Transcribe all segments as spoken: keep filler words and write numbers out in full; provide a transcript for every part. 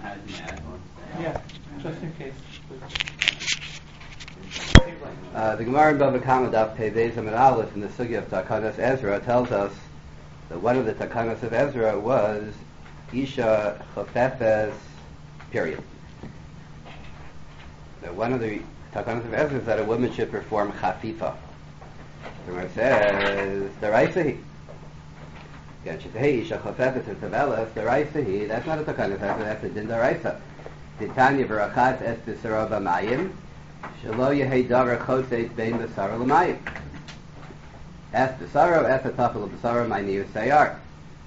has an add-on. Yeah, just in case. Uh, the Gemara in Bava Kama Daf Pei Beis Amud Aleph in the Sugya of Takanas Ezra tells us that one of the Takanas of Ezra was Isha Chofefes, period. That one of the Takanas of Ezra is that a woman should perform Chafifa. The Gemara says, D'Oraisahi. Again, she says, hey, Isha Chofefes and Tavelas, D'Oraisahi, that's not a Takanas of Ezra, that's a Din D'Oraisa. Titanya V'Rachat Es B'Sara B'Mayim, Shelo Yehei Davar Choseis Bein B'Sara L'Mayim. Es B'Sara, Es Atafel B'Sara, Ma'nir Sayar.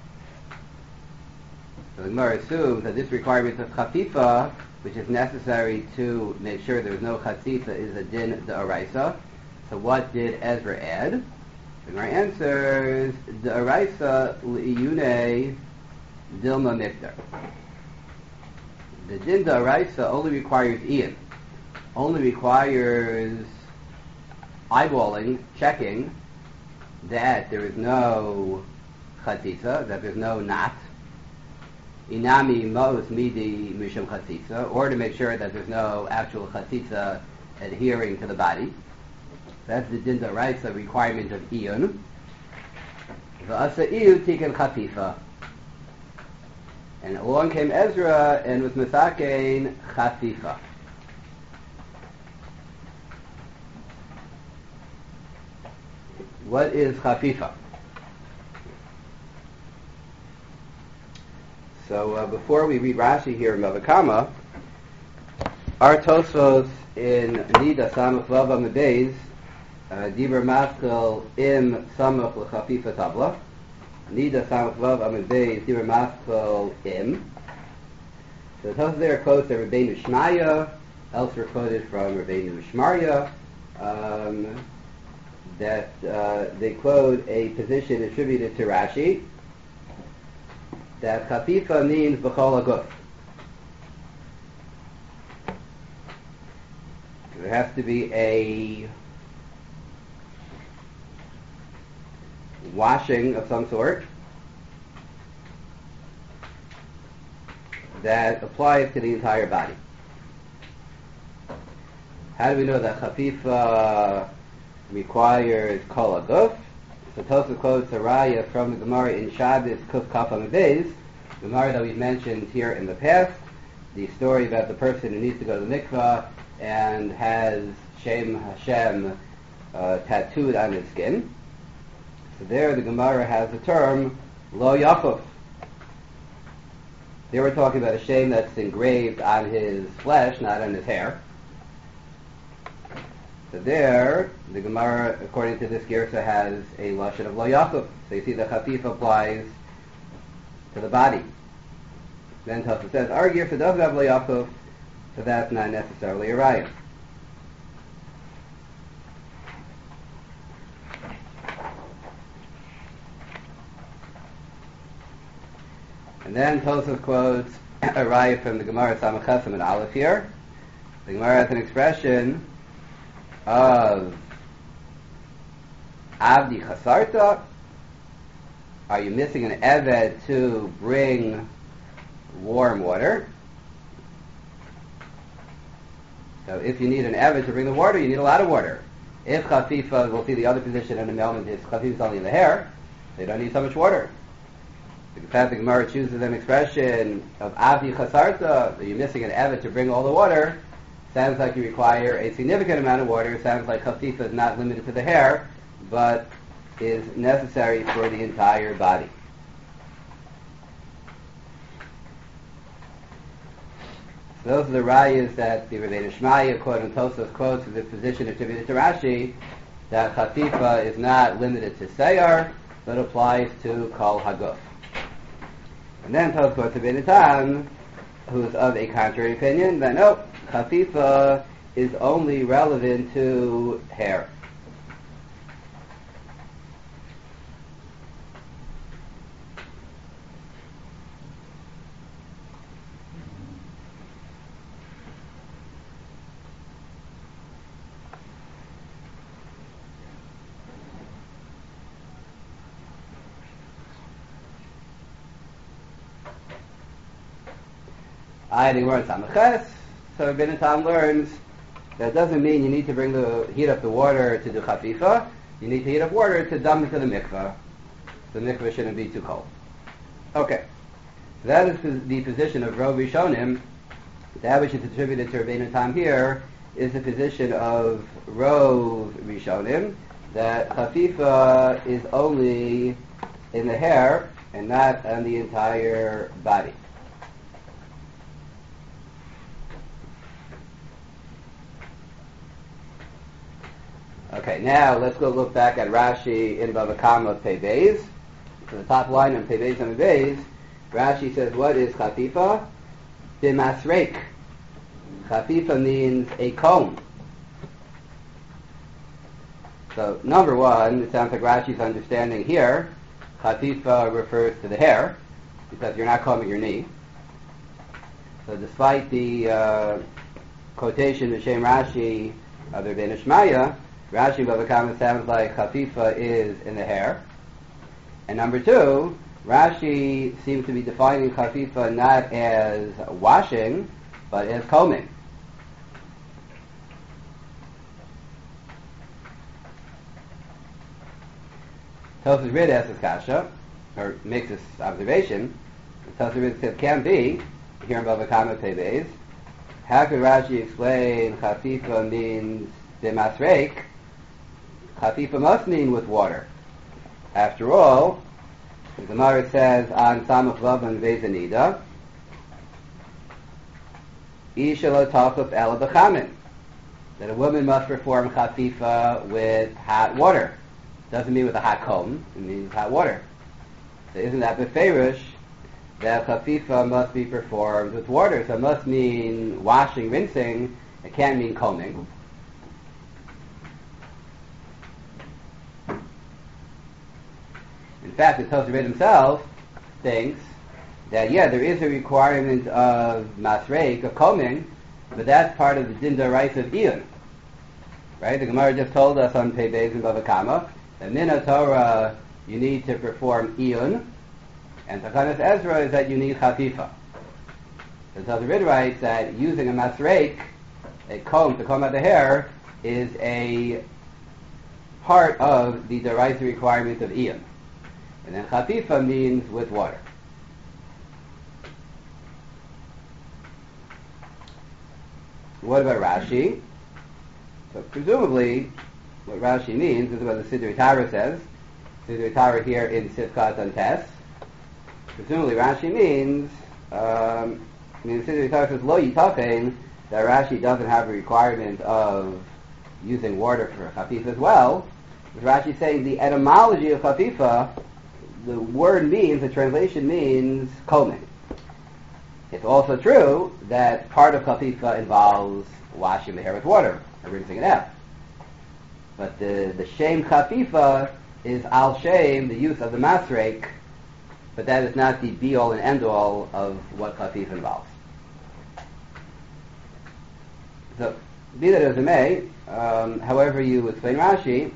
So the Gemara assumes that this requirement of Chafifa, which is necessary to make sure there's no Chatzitza, is a Din D'Oraisa. So what did Ezra add? The Gemara answers, D'Oraisa L'Iyune Dilma Mikdar. The Din D'Oraisa only requires Ian. Only requires eyeballing, checking that there is no Chatzitza, that there's no knot. Inami Mos Midi Mishum Chatzitza, or to make sure that there's no actual Chatzitza adhering to the body. That's the Din D'Oraisa requirement of Iyun. V'asa Iyu Tiken Chafifa. And along came Ezra and was Misakein Chafifa. What is Chafifa? So uh, before we read Rashi here in Bava Kama, our Tosfos in Nida Samach Vav Amud Beis, Dibur Maskal Im Samach L'Chafifa Tabla. Nida Samach Vav Amud Beis, Dibur Maskal Im. So the Tosfos there quotes the Rabbeinu Shmaya, elsewhere quoted from Rabbeinu Shmarya, um, that uh, they quote a position attributed to Rashi, that Chafifa means B'chol HaGuf. There has to be a washing of some sort that applies to the entire body. How do we know that Chafifa requires Kol HaGuf? So Tosfos quotes a raya from the Gemara in Shabbos Kuf Kaf Amud Beis, the Gemara that we've mentioned here in the past, the story about the person who needs to go to the mikvah and has Shem Hashem uh, tattooed on his skin. So there the Gemara has the term Lo Yakuf. They were talking about a Shem that's engraved on his flesh, not on his hair. So there, the Gemara, according to this Girsa, has a lashon of Lo Yakuf. So you see the Chafifa applies to the body. Then Tosfos says, our Girsa doesn't have Lo Yakuf, so that's not necessarily a raya. And then Tosfos quotes a raya from the Gemara Samach Chesam and Aleph here. The Gemara has an expression of Avdi Chasarta. Are you missing an Eved to bring warm water? So if you need an Eved to bring the water, you need a lot of water. If Chafifa, we'll see the other position in the moment is Chafifa is only in the hair, they don't need so much water. The fact the Gemara chooses an expression of Avdi Chasarta, that you're missing an Eved to bring all the water, sounds like you require a significant amount of water. It sounds like Chafifa is not limited to the hair, but is necessary for the entire body. So those are the rayas that the Rabbeinu Shmaya quote and Tosfos quotes in this position attributed to Rashi, that Chafifa is not limited to Seyar, but applies to Kol HaGuf. And then Tosfos quotes Rabbeinu Tam, who is of a contrary opinion, that no, Chafifa is only relevant to hair. I think we're in Samaches. So Ben Tam learns that doesn't mean you need to bring the heat up the water to do chafifa. You need to heat up water to dump into the mikveh. The mikveh shouldn't be too cold. Okay, so that is the position of Rov Rishonim. That which is attributed to Rabbeinu Tam here is the position of Rov Rishonim, that chafifa is only in the hair and not on the entire body. Okay, now let's go look back at Rashi in Bava Kama Pei Beis. So the top line in Pei Beis and Beis, Rashi says, what is chafifa? B'masreik. Chafifa means a comb. So number one, it sounds like Rashi's understanding here, chafifa refers to the hair, because you're not combing your knee. So despite the uh, quotation of Shem Rashi of Rabbeinu Shmaya, Rashi in Bava Kama sounds like chafifa is in the hair. And number two, Rashi seems to be defining chafifa not as washing, but as combing. Tosfos Rid asks this kasha, or makes this observation. Tosfos Rid says, can be, here in Bava Kama Pei Beis, how could Rashi explain chafifa means b'masreik? Chafifa must mean with water. After all, the Gemara says on Samach Vav and Vezanida, Isha lo tachuf ela b'chamin, that a woman must perform chafifa with hot water. Doesn't mean with a hot comb, it means hot water. So isn't that beferish that chafifa must be performed with water? So it must mean washing, rinsing, it can't mean combing. In fact, the Tosfos Rid himself thinks that, yeah, there is a requirement of masreik, of combing, but that's part of the din d'oraisa of iyun. Right? The Gemara just told us on Pei Beis and Bava Kama that min Torah you need to perform iyun, and Takanas Ezra is that you need chafifa. The Tosfos Rid writes that using a masreik, a comb to comb out the hair, is a part of the d'oraisa requirement of iyun. And then chafifa means with water. What about Rashi? So presumably, what Rashi means is what the Siddur Tara says. Siddur Tara here in Sifkat and Tes. Presumably Rashi means, um, I mean, the Siddur Tara says, Lo yitachen, that Rashi doesn't have a requirement of using water for chafifa as well. But Rashi saying the etymology of chafifa, the word means, the translation means combing. It's also true that part of chafifa involves washing the hair with water, or rinsing it out. But the, the shem chafifa is al shem, the use of the masreik, but that is not the be-all and end-all of what chafifa involves. So, be that as it may, um, however you explain Rashi,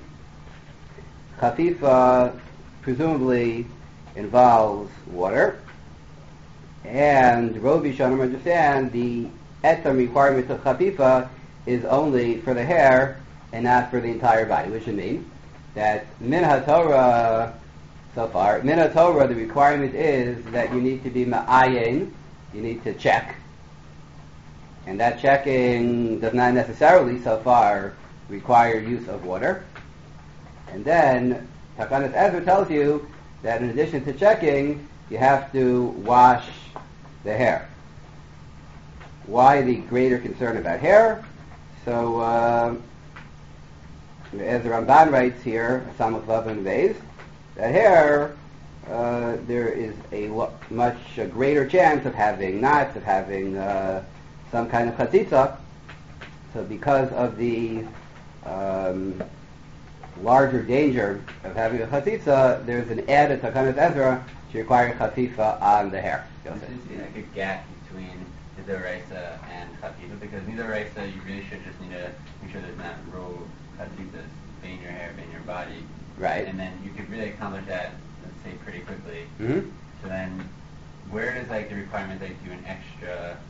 chafifa presumably involves water, and Rov Rishonim understand the etam requirement of chafifa is only for the hair and not for the entire body, which would mean that min haTorah, so far, min haTorah, the requirement is that you need to be ma'ayin, you need to check, and that checking does not necessarily, so far, require use of water. And then Takanas Ezra tells you that in addition to checking, you have to wash the hair. Why the greater concern about hair? So, uh, as the Ramban writes here, Samach Vav and Beis, that hair, uh, there is a lo- much a greater chance of having knots, of having uh, some kind of chatzitza. So because of the um, larger danger of having a chatzitza, there's an added Takanas Ezra to require chafifa on the hair. There seems to be like a gap between the doraisa and chafifa, because in doraisa you really should just need to make sure there's not row chatzifas in your hair, in your body. Right. And then you could really accomplish that, let's say, pretty quickly. Mm-hmm. So then, where does like the requirement like do an extra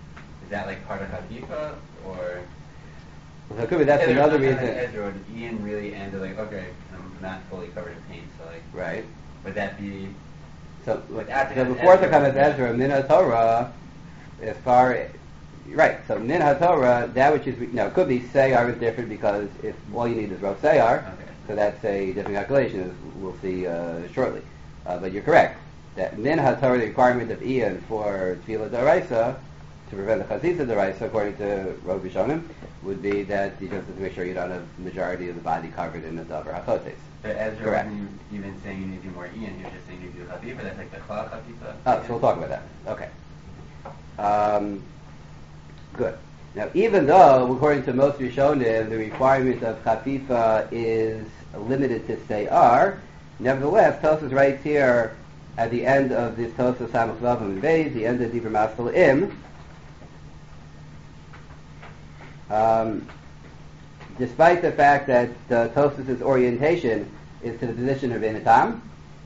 is that like part of Chafifa, or So it could be that's yeah, another there's reason. not like Ezra, would Ian really ended like, okay, I'm not fully covered in paint, so like, Right. would that be? So, But after so that, before the Ezra Kamas was- Ezra, Min HaTorah, as far as, right, so Min HaTorah, that which is, now it could be Seyar is different because if all you need is Rav Seyar, Okay. so that's a different calculation, as we'll see uh, shortly. Uh, but you're correct, that Min HaTorah, the requirement of Ian for Tefillah D'Oraisa, to prevent the Chazitza D'Oraisa, according to Rav Rishonim, would be that you just have to make sure you don't have the majority of the body covered in the Davar HaChotes. But Ezra Correct. wasn't even saying you need to do more Ian, he was just saying you need to do Chafifa, that's like the Klal Chafifa. Oh, so we'll talk about that. Okay. Um, good. Now, even though, according to most Rishonim, the requirement of Chafifa is limited to Seyar, nevertheless, Tosfos writes here at the end of this Tosfos Samach Vav and Beis, the end of Dibur Maskal Im, um, despite the fact that uh, Tosfos' orientation is to the position of Einatam,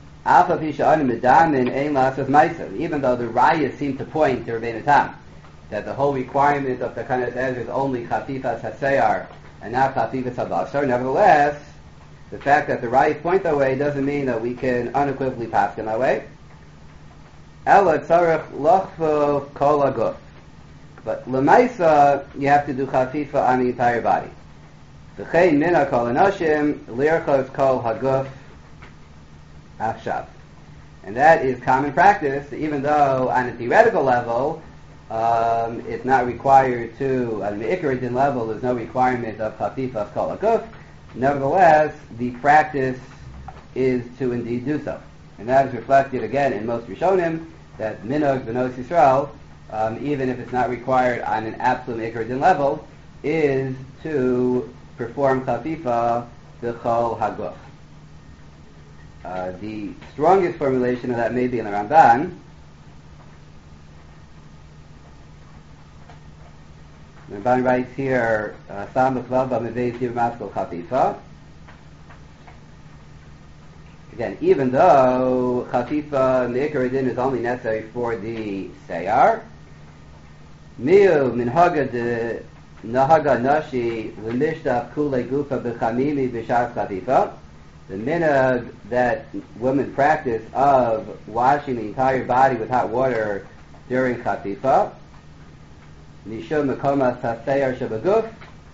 even though the rayas seem to point to Rebbeinu Tam, that the whole requirement of the Kanas Ezra is only Chafifas HaSeyar and not Chafifas HaBasar, nevertheless, the fact that the rayas point that way doesn't mean that we can unequivocally pass in that way. Ela tzarech lochvo kol haguf. But Lemaisa, you have to do Chafifa on the entire body. V'chein mina kol anashim, lirchos kol haguf, Achshav. And that is common practice, even though on a theoretical level, um, it's not required to, on the Ikaridin level, there's no requirement of Chafifas Kol HaGuf. Nevertheless, the practice is to indeed do so. And that is reflected again in most Rishonim, that Minog B'nos Yisrael, um, even if it's not required on an absolute Ikaridin level, is to perform Chafifa B'Chol HaGuf. Uh, the strongest formulation of that may be in the Ramban. The Ramban writes here, Sam B'Chvav B'Mevei Tiv Maskal Chafifa. Again, even though Chafifa in the Ikar Din is only necessary for the Seyar, Miu Minhaga de Nahaga Nashi L'Mishtaf Kulei Gufa B'Chamimi B'Shas Chafifa. The minhag that women practice of washing the entire body with hot water during Chafifa, Nishum Mekomas HaSeyar Shabaguf,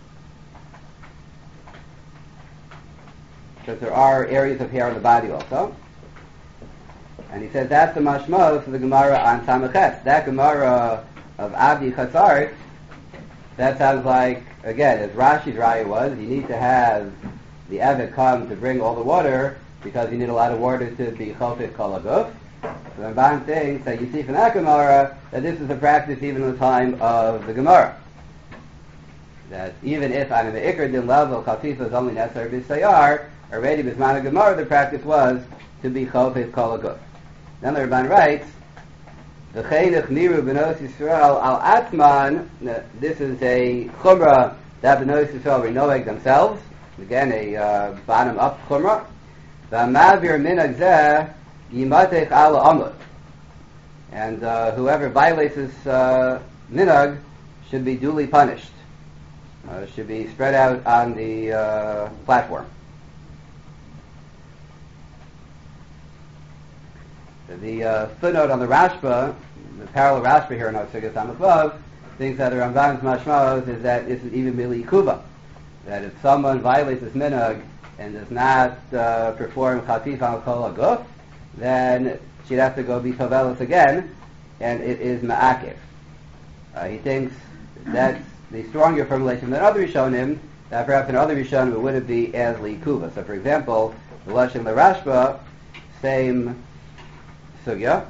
because there are areas of hair on the body also. And he says that's the mashmos of the Gemara on Samaches. That Gemara of Abdi Chatzart, that sounds like, again, as Rashi's raya was, you need to have the Eved come to bring all the water because you need a lot of water to be Chofet Kol HaGuf. So the Ramban thinks that you see from that Gemara that this is a practice even in the time of the Gemara. That even if on the Ikar Din level Chafifa is only necessary b'Sayar, already b'Zman Gemara the practice was to be Chofet Kol HaGuf. Then the Ramban writes, V'cheinich niru b'nos Yisrael al atzman, this is a chumrah that b'nos Yisrael renoeg themselves, again a uh, bottom-up chumrah. V'amavir minhag zeh yimatech ala amud. And uh, whoever violates this uh, minhag should be duly punished. Uh, should be spread out on the uh, platform. The uh, footnote on the Rashba, the parallel Rashba here in Otsugas Amaklav, thinks that the Ramban's mashmos is that this is even mili kuba. That if someone violates this minhag and does not uh, perform chatif al kol haguf, then she'd have to go be tovelis again, and it is ma'akiv. Uh, he thinks that's the stronger formulation than other Rishonim, that perhaps in other Rishonim it wouldn't be as li kuba. So, for example, the Lashon the Rashba, same sugya.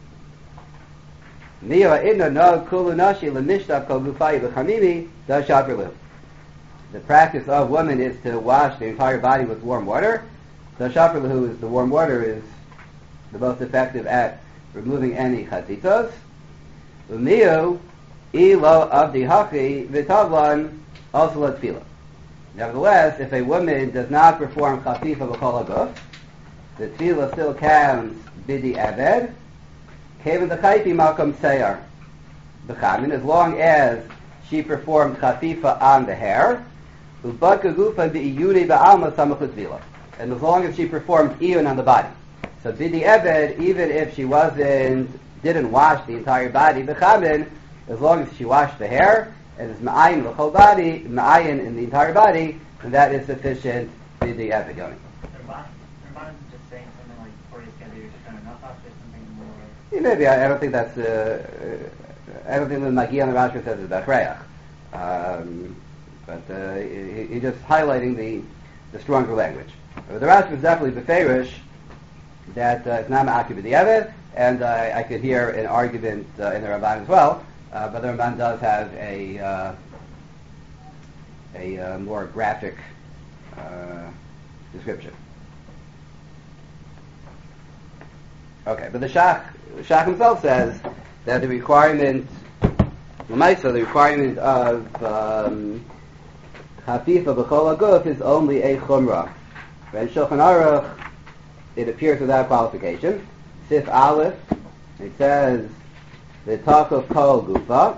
Miya inna no kulu nashi l'mishtaf kol gufai b'chamimi da shaprilu. The practice of women is to wash the entire body with warm water. So shaprilu is the warm water is the most effective at removing any chatzitos. Umiyu ilo avdi hachi v'tavlan also l'tfila. Nevertheless, if a woman does not perform chatifa b'kol haguf, the tefillah still counts bidi aved. Kevin the chaypi malkum seyar. b'chamin, as long as she performed chafifa on the hair, ubaka gufa b'iyuni ba'alma samach l'tvila, and as long as she performed iyun on the body. So bidi eved, even if she wasn't, didn't wash the entire body b'chamin, as long as she washed the hair and is ma'ayin the whole body, ma'ayin in the entire body, then that is sufficient bidi eved. Yoni. Rabbanan just saying something like four days together, you're just trying to knock off or something more. Yeah, maybe I, I don't think that's. Uh, uh, I don't think the Magi on the Rashi says it's bachreach, um, but uh, he, he's just highlighting the the stronger language. But the Rashi is definitely beferish that uh, it's not ma'akib b'di'evet, and uh, I could hear an argument uh, in the Ramban as well. Uh, but the Ramban does have a uh, a uh, more graphic uh, description. Okay, but the Shach, Shach himself says that the requirement, so the requirement of um, Hafifa b'chol haguf is only a chumrah. In Shulchan Aruch, it appears without qualification. Sif Aleph, it says the talk of kol gufa.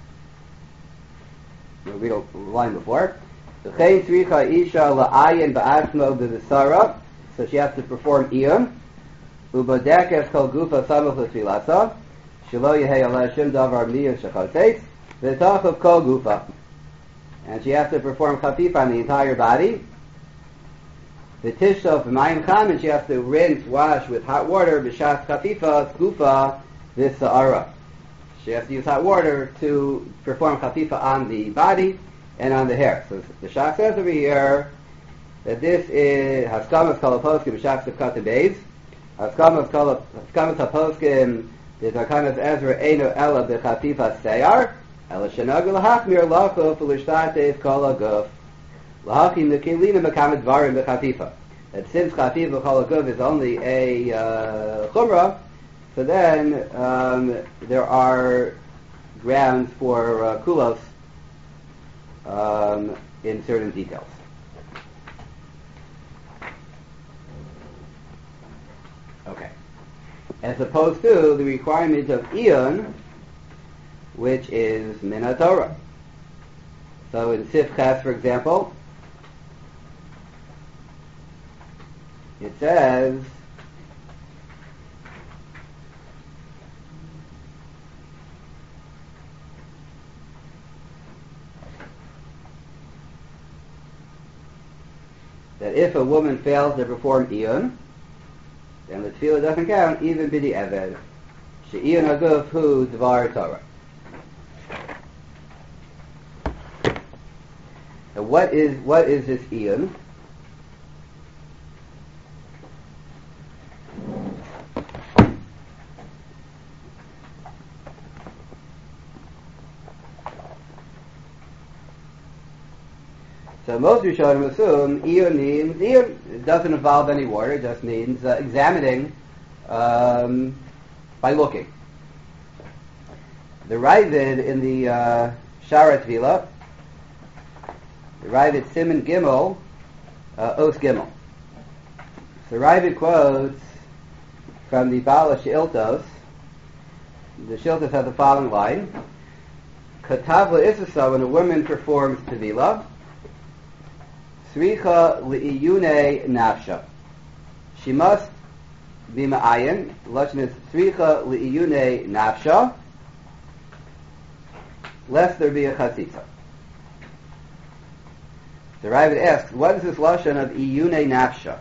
We'll read a line before. V'chein tzricha isha la'ayin ba'atzmo b'v'sara, so she has to perform iyun. Ubodekes kol gufa samach l'tfilasa, shelo yehei aleh shim davar miyun shechoteitz, v'tach of kol gufa. And she has to perform chafifa on the entire body. V'tishov v'mayim cham, and she has to rinse, wash with hot water, b'shas chafifa, gufa, v'sa'ara. She has to use hot water to perform chafifa on the body and on the hair. So the Shach says over here that this is haskamas kol poskim b'shas sivkat beis. Haskamas kol haskamas haposkim the Zakanas Ezra eino ela b'chafifa seyar ela shenag l'hachmir lachuf l'shtatev kol haguf l'hachim l'kilina mekamet dvarim b'chafifa. That since chafifa kol haguf is only a uh, chumrah, so then um, there are grounds for uh, kulos um, in certain details. Okay. As opposed to the requirement of iyun, which is min haTorah. So in Sif Ches, for example, it says that if a woman fails to perform iyun, then the tefillah doesn't count, even b'di eved. She'iyun haguf hu dvar Torah. Now what is what is this iyun? So most Rishonim assume iyun means iyun. It doesn't involve any water. It just means uh, examining um, by looking. The Ravid in the uh, Shara Tvila, the Ravid Siman Gimel, uh, Os Gimel. So Ravid quotes from the Bala Shiltos. The Shiltos have the following line: Katavla Isasa, when a woman performs Tvila, Sricha li'iyune nafsha. She must be ma'ayin. The lesson is Sricha li'iyune nafsha, lest there be a chatzitza. The Ravid asks, what is this lashon of iyune nafsha?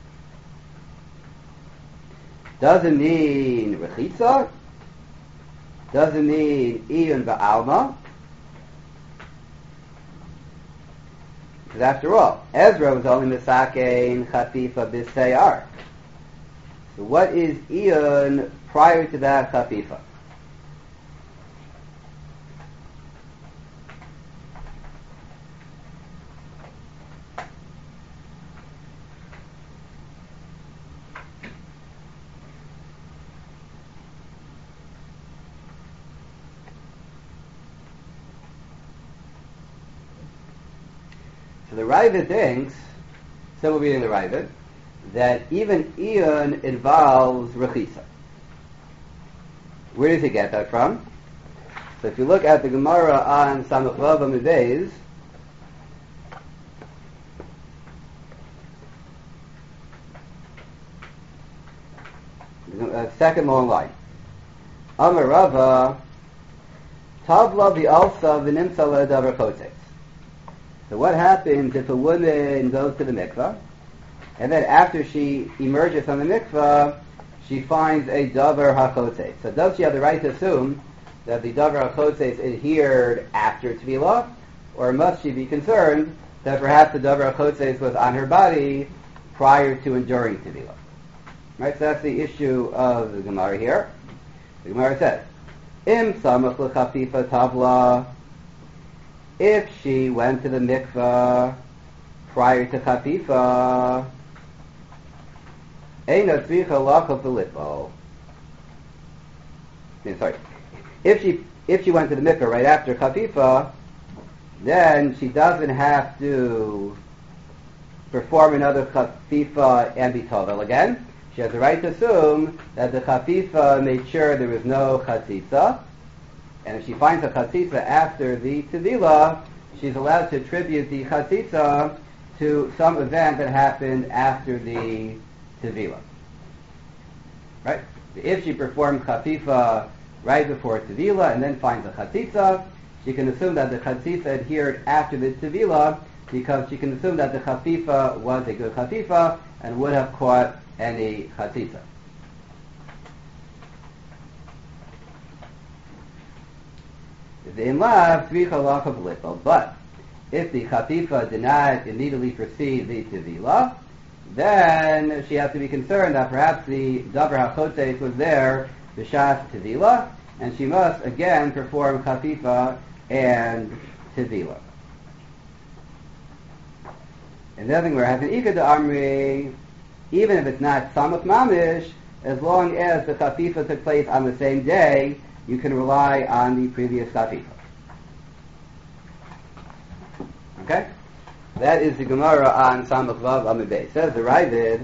Does it mean rechitza? Does it mean iyun ba'alma? Because after all, Ezra was only misakein chafifa b'seyar. So what is iyun prior to that chafifa? So the Ravid thinks, still reading the Ravid, that even iyun involves rechisa. Where does he get that from? So if you look at the Gemara on Samach Vav Amud Beis, uh, second long line. Amar Rava, Tavla v'alsa v'nimtza le'davar kotes. So what happens if a woman goes to the mikvah, and then after she emerges from the mikvah, she finds a davar hakotes? So does she have the right to assume that the davar hakotes adhered after tevilah, or must she be concerned that perhaps the davar hakotes was on her body prior to enduring tevilah? Right, so that's the issue of the Gemara here. The Gemara says, Im samach l'chafifa tavla. If she went to the mikvah prior to chafifa, eina tzricha lachov v'litbo. Sorry, if she if she went to the mikvah right after chafifa, then she doesn't have to perform another chafifa and be tovel again. She has the right to assume that the chafifa made sure there was no chatzitza, and if she finds a chatzitza after the tevilah, she's allowed to attribute the chatzitza to some event that happened after the tevilah. Right? If she performs chafifa right before tevilah and then finds a chatzitza, she can assume that the chatzitza adhered after the tevilah because she can assume that the chafifa was a good chafifa and would have caught any chatzitza. But if the chafifa did not immediately precede the tevilah, then she has to be concerned that perhaps the davar hakotes was there b'shas tevilah, and she must again perform chafifa and tevilah. And the other thing we're having ikad amri, even if it's not samach mamish, as long as the chafifa took place on the same day, you can rely on the previous chafifa. Okay? That is the Gemara on Samach Vav Amud Beis. Says the Ravid,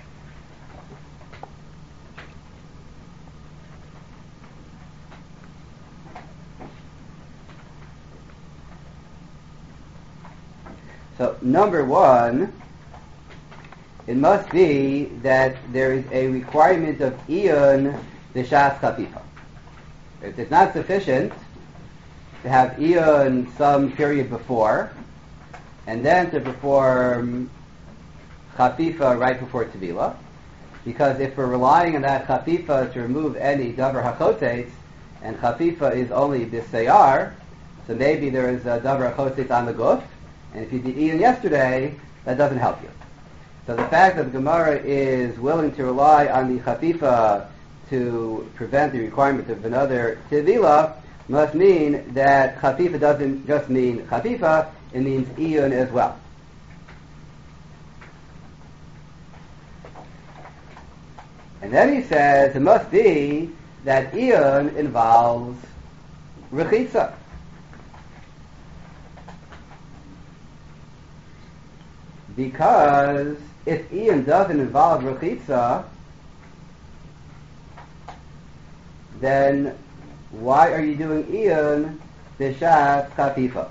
so number one, it must be that there is a requirement of iyun b'shas chafifa. If it's not sufficient to have iyun some period before, and then to perform chafifa right before tevilah, because if we're relying on that chafifa to remove any davar hakotes, and chafifa is only b'seyar, so maybe there is a davar hakotes on the guf, and if you did iyun yesterday, that doesn't help you. So the fact that the Gemara is willing to rely on the chafifa to prevent the requirement of another tevilah must mean that chafifa doesn't just mean chafifa, it means iyun as well. And then he says it must be that iyun involves rechitza. Because if iyun doesn't involve rechitza, then why are you doing iyun b'shas chafifa?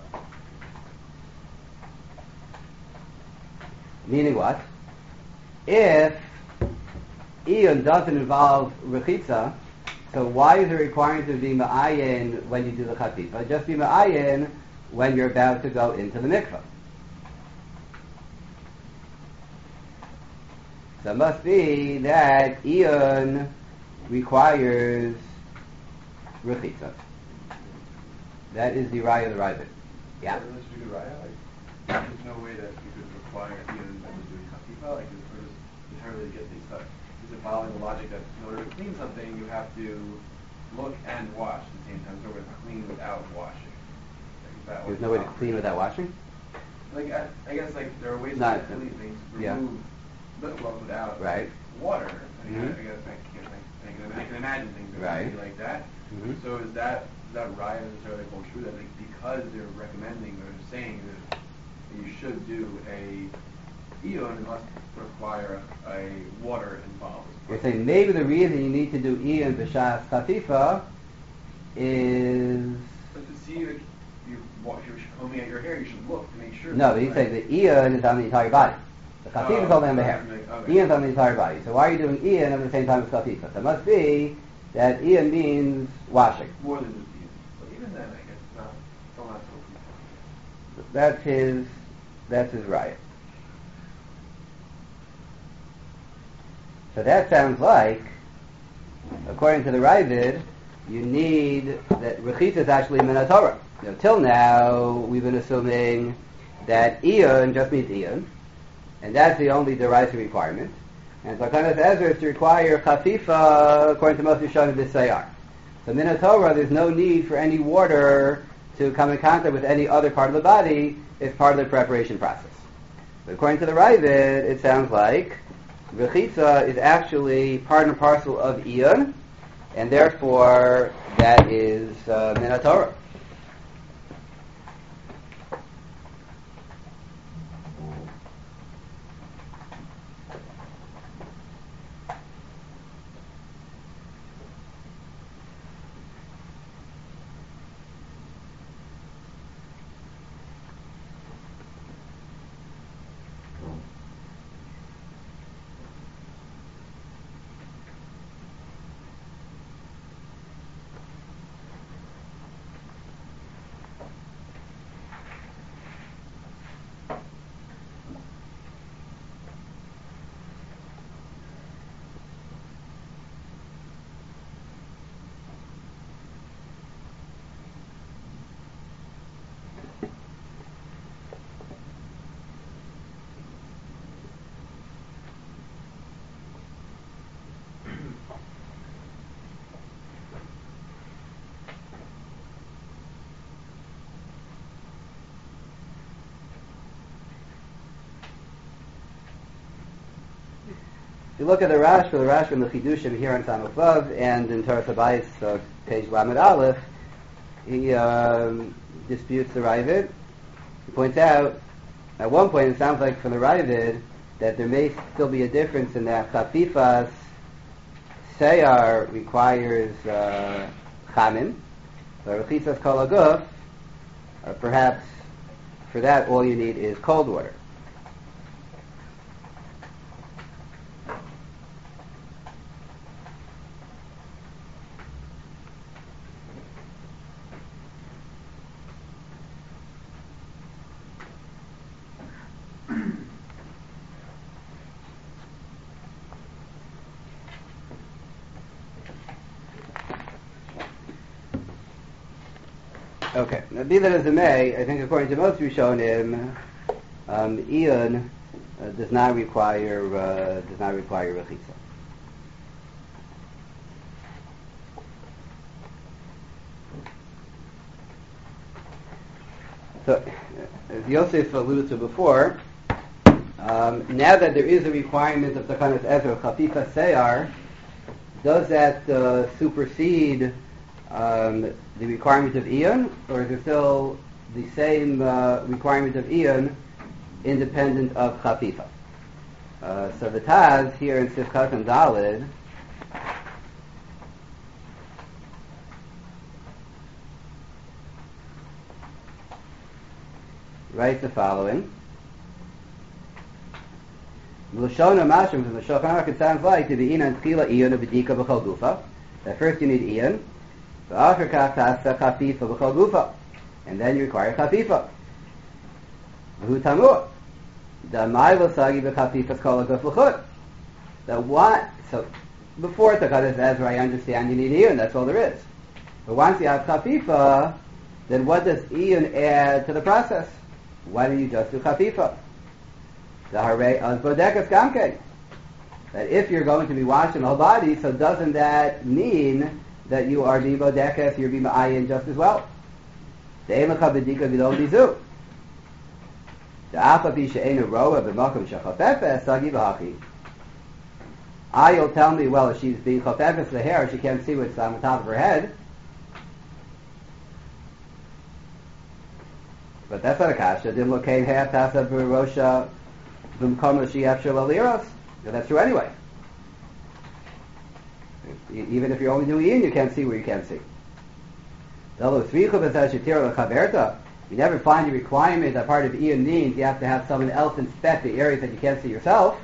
Meaning what? If iyun doesn't involve rechitza, so why is it required to be ma'ayin when you do the chafifa? Just be ma'ayin when you're about to go into the mikvah. So it must be that iyun requires rechitza. That is the raya of the Ravid. Yeah. That's a good raya. Like, there's no way that you could require iyun when you're doing chafifa, like, or just entirely to get things stuck. Is it following the logic that in order to clean something, you have to look and wash at the same time? So it's clean without washing. Like, is that There's no way to clean without washing? Like, I, I guess, like, there are ways Not- to clean things, yeah. remove, but well, without Right. water. I, mean, Mhm. I guess I can, I, can, I can imagine things that Right. would be like that. Mhm. So is that is that right necessarily hold true that like, because they're recommending or saying that you should do a iyun, it must require a water involved? You're saying maybe the reason you need to do iyun b'shas chafifa is sure. No, but he's saying the Ian is on the entire body. The Chafifa is Oh, only on the hair. okay. Ian is on the entire body. So why are you doing Ian at the same time as Chafifa? So it must be that Ian means washing. More than just Ian. But even then, I guess it's not, still not so complete. That's his, that's his riot. So that sounds like, according to the Ravid, you need that Rechitza is actually Min Torah. You know, till now, we've been assuming that Iyon just means Iyon, and that's the only derisive requirement. And so kind of Ezra is to require Chafifa according to most Rishonim B'Sayar. So Min Torah, there's no need for any water to come in contact with any other part of the body. It's part of the preparation process. But according to the Ravid, it sounds like Rechitza is actually part and parcel of Iyon, and therefore that is uh, Min Torah. If you look at the Rash, the Rash in the Chidushim here on Samach Vav and in Torah Sabayis, uh, page Lamed Aleph, he um, disputes the Ravid. He points out, at one point it sounds like from the Ravid that there may still be a difference in that Chafifas Seyar requires uh, Chamin, but Rechitzas Kol Haguf, uh, perhaps for that all you need is cold water. Okay, now be that as it may, I think according to most Rishonim, um, Iyon uh, does not require uh, does not require Rechitza. So, as Yosef alluded to before, um, now that there is a requirement of Takanas Ezra, Chafifa Seyar, does that uh, supersede um, the requirement of Iyon, or is it still the same uh, requirement of Iyon, independent of Chafifa? Uh, so the Taz here in Sifkat and Dalid writes the following. L'shon HaMashim from the Shulchan Aruch, it sounds like to be Inan Tchila Iyon B'dika B'chol Gufa. That first you need Iyon, V'achar kach ta'asa Chafifa B'chol Gufa, and then you require Chafifa. V'hu Tamur Damai L'sagi B'Chafifas Kol Haguf L'chut. That what? So before Takadas Ezra, I understand you need Iyon. That's all there is. But once you have Chafifa, then what does Iyon add to the process? Why don't you just do Chafifa? The Harei Az Bodekas Gamke. That if you're going to be washing the whole body, so doesn't that mean that you are being Bodekas, you're being Ma'ayin just as well? The Eimecha B'dika V'dol Bizu. The Afapi She'enu Roa B'makom Shechafefes Sagi V'hachi. Ah, you'll tell me, well, if she's being Chafefes the hair, she can't see what's on the top of her head. But that's not a kasha. Dim lokein he'at tasa b'rosha b'mkom l'shiyaf shel aliros. That's true anyway. Even if you're only doing in, you can't see where you can't see. You never find a requirement that part of iyun means you have to have someone else inspect the areas that you can't see yourself.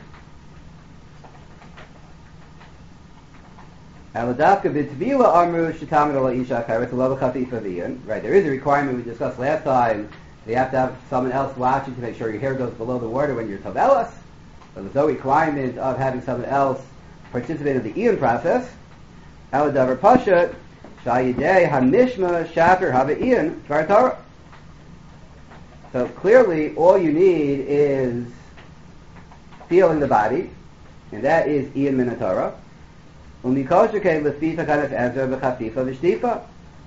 Right, there is a requirement we discussed last time. You have to have someone else watching to make sure your hair goes below the water when you're tovelas. But there's no requirement of having someone else participate in the iyun process. Aladavar pashat shayidei hamishma shaper hava iyun dvar Torah. So clearly, all you need is feeling the body, and that is iyun min Torah. Umikol shekei lefi takanas Ezra v'chafifa v'shtifa.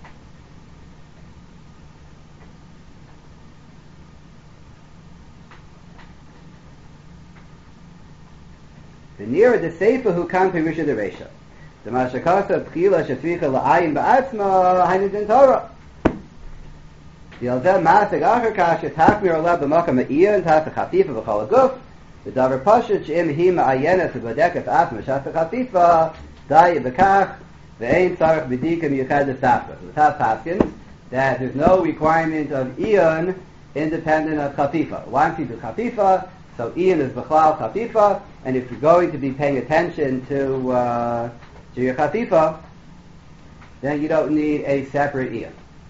The nearer the seifa who can perisha the reisha. The mashakasa pchila shefricha la'ayin ba'atzma hainu din Torah. The alzeh masig acher kasha takmir olav b'makam ha'iyah and tas ha'chafifa v'chol ha'guf. The davar pashat she'im hi ma'ayenes v'bodeket atzma shas ha'chafifa da'i b'kach ve'ein tzarech b'dika miyuchad ha'safra. So the tas paskins that there's no requirement of iyun independent of chafifa. Once you do chafifa, so iyun is b'chlal chafifa, and if you're going to be paying attention to uh, to your chafifa, then you don't need a separate iyun.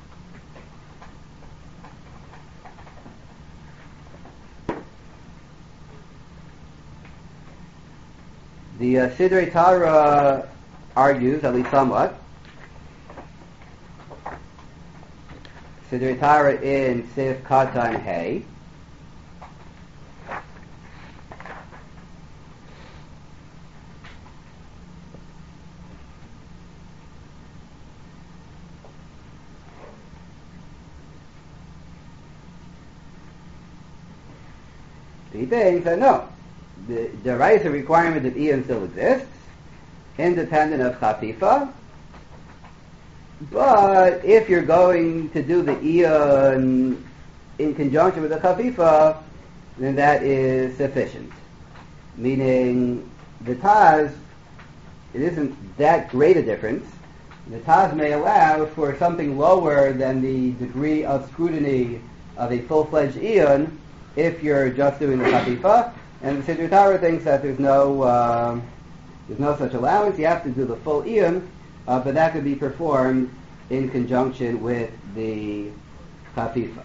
The uh, Sidrei Tara argues, at least somewhat. Sidrei Tara in Sif Katan Hay. He thinks that no, the deraisa requirement of iyun still exists, independent of chafifa. But if you're going to do the iyun in conjunction with the chafifa, then that is sufficient. Meaning, the taz, it isn't that great a difference. The taz may allow for something lower than the degree of scrutiny of a full-fledged iyun if you're just doing the chafifa. And the Sidrei Tara thinks that there's no uh, there's no such allowance. You have to do the full iyun, uh, but that could be performed in conjunction with the chafifa.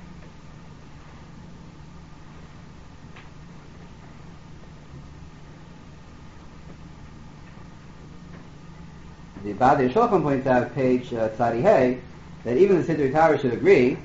The Badei Shulchan points out, page uh, Tzadi Hay, that even the Sidrei Tara should agree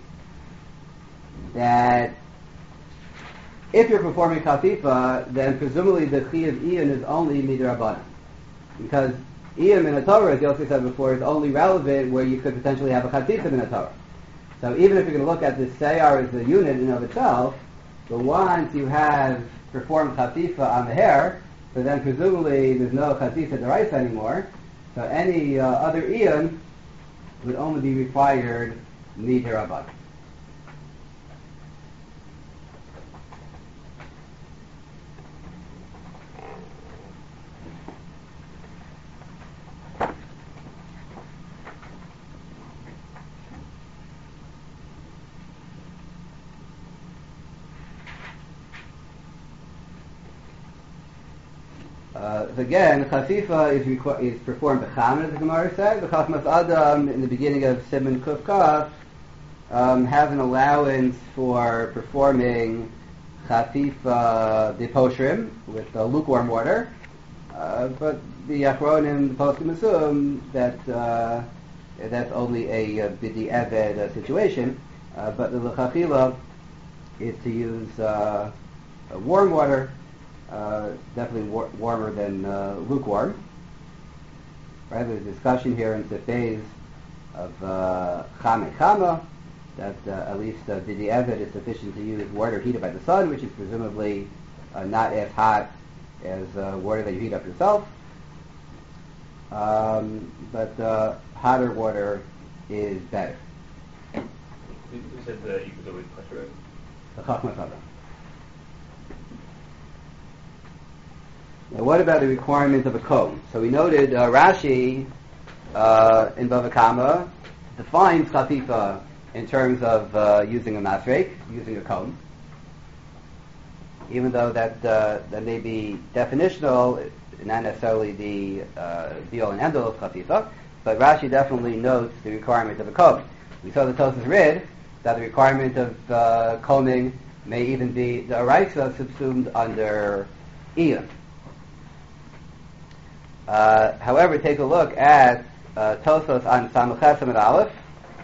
that if you're performing chafifa, then presumably the chi of iyun is only midrabanan, because iyun in a Torah, as Yossi said before, is only relevant where you could potentially have a chafifa in a Torah. So even if you're going to look at the seyar as a unit in and of itself, but once you have performed chafifa on the hair, so then presumably there's no chafifa deraisa anymore. So any uh, other iyun would only be required midrabanan. Uh, again, chafifa is, requ- is performed b'chamen, as the Gemara said. The Chachmas Adam, in the beginning of Siman Kuf Kaf, um, has an allowance for performing chafifa deposhrim with uh, lukewarm water. Uh, but the Achronim, the Poskim assume that uh, that's only a, a bidi eved uh, situation. Uh, but the l'chachila is to use uh, warm water. Uh, definitely war- warmer than uh, lukewarm. Right? There's a discussion here in Sefez of chame uh, chama, that uh, at least uh, bidi eved is sufficient to use water heated by the sun, which is presumably uh, not as hot as uh, water that you heat up yourself. Um, but uh, hotter water is better. You said that you could always pressure it. The Chachmas Adam. Now, what about the requirement of a cone? So we noted uh, Rashi uh, in Bava Kama defines chafifa in terms of uh, using a masrek, using a comb. Even though that uh, that may be definitional, not necessarily the uh, be-all and end-all of chafifa, but Rashi definitely notes the requirement of a comb. We saw the Tosas read that the requirement of uh, combing may even be the araisa subsumed under iyun. Uh, however, take a look at uh, Tosos on Samach and Aleph.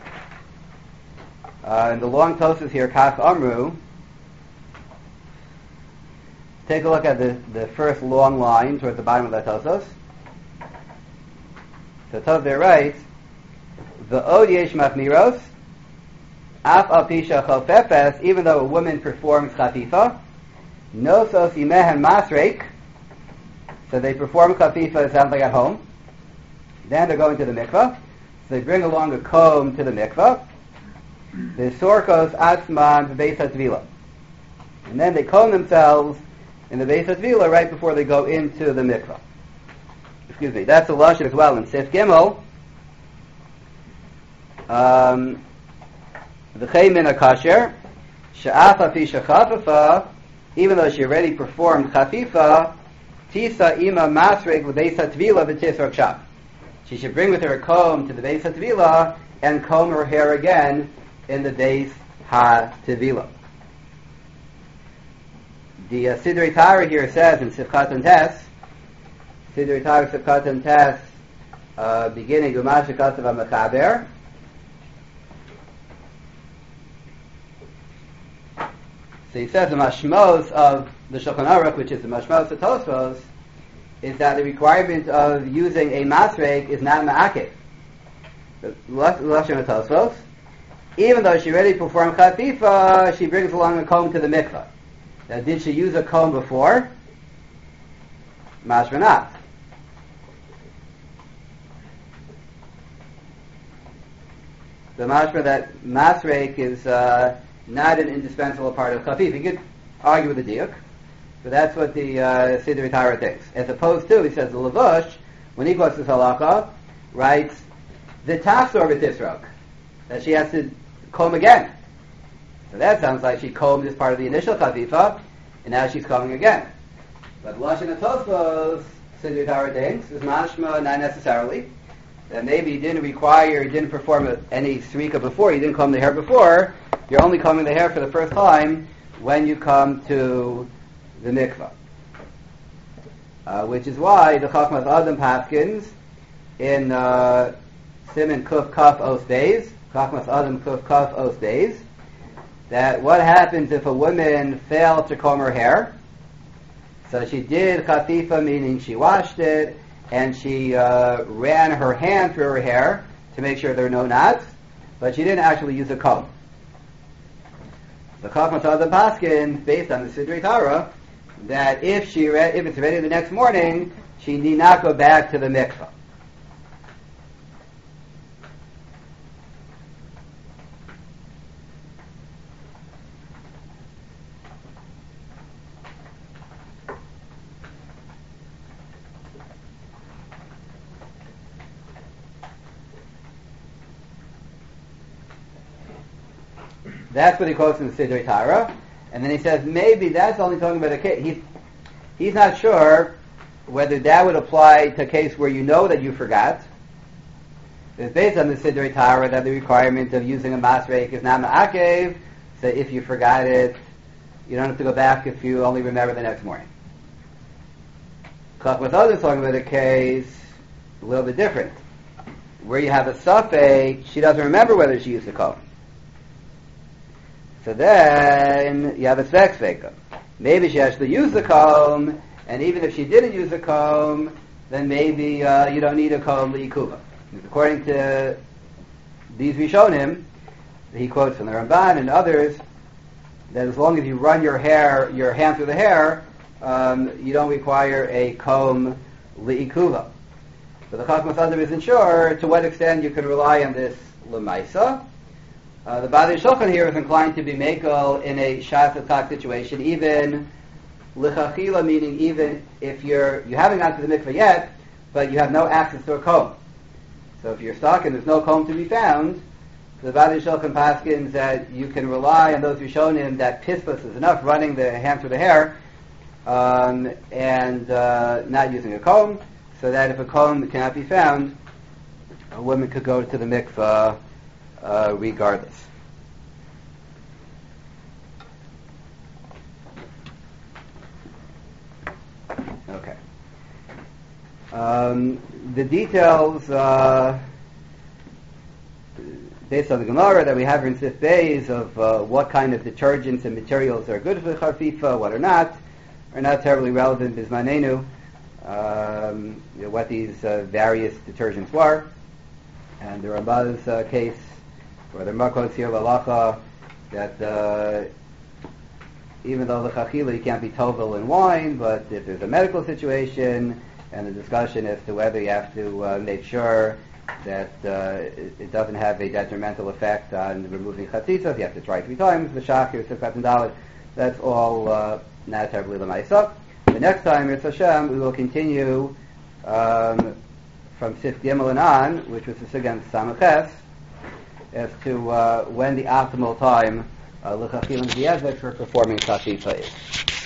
Uh, in the long Tosos here, Kaf Amru, take a look at the, the first long line towards the bottom of that Tosos. So Tov there writes, V'od yesh machmiros, af al pisha chofefes, even though a woman performs chafifa, nosos imehen masrek, so they perform chafifa, it sounds like at home. Then they're going to the mikvah, so they bring along a comb to the mikvah, the sorkos atzman beis hatvila, and then they comb themselves in the beis hatvila right before they go into the mikvah. Excuse me, that's a lashon as well in Sif Gimel. Um, V'chei min hakasher, she'af afi shechafafa, even though she already performed chafifa, tisa ima masreg l'beis hatvila v'tisrok shab. She should bring with her a comb to the beis hatvila and comb her hair again in the beis hatvila. The uh, Sidrei Torah here says in Sifkat and Tes, Sidrei Torah Sifkat and Tes, uh, beginning Umash Shekasav HaMechaber, so he says the mashmos of the Shulchan Aruch, which is the mashmos of Tosfos, is that the requirement of using a masrek is not ma'akev. The Lashon of Tosfos, even though she already performed chafifa, she brings along a comb to the mikvah. Now, did she use a comb before? Mashma not. The mashma that masrek is uh, not an indispensable part of chafif. You could argue with the diuk, but that's what the uh, Sidrei Torah thinks. As opposed to, he says, the Levush, when he quotes this halakha, writes, the tafsor v'tisrok, that she has to comb again. So that sounds like she combed as part of the initial chafifa, and now she's combing again. But Lashon HaTosfos, Sidrei Torah thinks, is mashma not necessarily. That maybe you didn't require, you didn't perform any srika before, you didn't comb the hair before, you're only combing the hair for the first time when you come to the mikvah. Uh, which is why the Chachmas Adam Paskins in uh, Siman Kuf Kaf Os Days, Chachmas Adam Kuf Kaf Os Days, that what happens if a woman failed to comb her hair? So she did chatifa, meaning she washed it, and she uh, ran her hand through her hair to make sure there are no knots, but she didn't actually use a comb. The Chachmas Adam Paskin, based on the Sidrei Torah, that if she re- if it's ready the next morning, she need not go back to the mikvah. That's what he quotes in the Sidrei Torah. And then he says, maybe that's only talking about a case. He's, he's not sure whether that would apply to a case where you know that you forgot. It's based on the Sidrei Torah that the requirement of using a masrek is not ma'akev, so if you forgot it, you don't have to go back if you only remember the next morning. With others talking about a case a little bit different, where you have a safek, she doesn't remember whether she used the comb. So then you have a svek sveka. Maybe she actually used the comb, and even if she didn't use the comb, then maybe uh, you don't need a comb l'ikuva. According to these Rishonim, he quotes from the Ramban and others, that as long as you run your hair, your hand through the hair, um, you don't require a comb l'ikuva. So the Chachmas Adam isn't sure to what extent you can rely on this l'maisa. Uh, the Baalei Shulchan here is inclined to be mekel in a shas attack situation, even l'chachila, meaning even if you're you haven't gone to the mikveh yet, but you have no access to a comb. So if you're stuck and there's no comb to be found, The Vadi Shulchan Paskins that you can rely on those Rishonim that pispas is enough, running the hand through the hair, um, and uh, not using a comb, so that if a comb cannot be found, a woman could go to the mikvah uh, regardless. Okay. Um, the details, uh, based on the Gemara that we have in Sif Beis of uh, what kind of detergents and materials are good for chafifa, what are not, are not terribly relevant bismanenu, um, you know, what these uh, various detergents were. And the Ramah's uh, case, or the Makos here Lalacha, that uh, even though the chachila you can't be tovel in wine, but if there's a medical situation and the discussion as to whether you have to uh, make sure that uh, it, it doesn't have a detrimental effect on removing chatzitza, you have to try three times, the shakir, sifkat and dalit, that's all uh, not terribly l'maisa. The next time, Yirtzeh Hashem, we will continue um, from Sif Gimel and on, which was the Sigan Samaches, as to uh, when the optimal time uh, l'chachil and diezek for performing chatzitza is.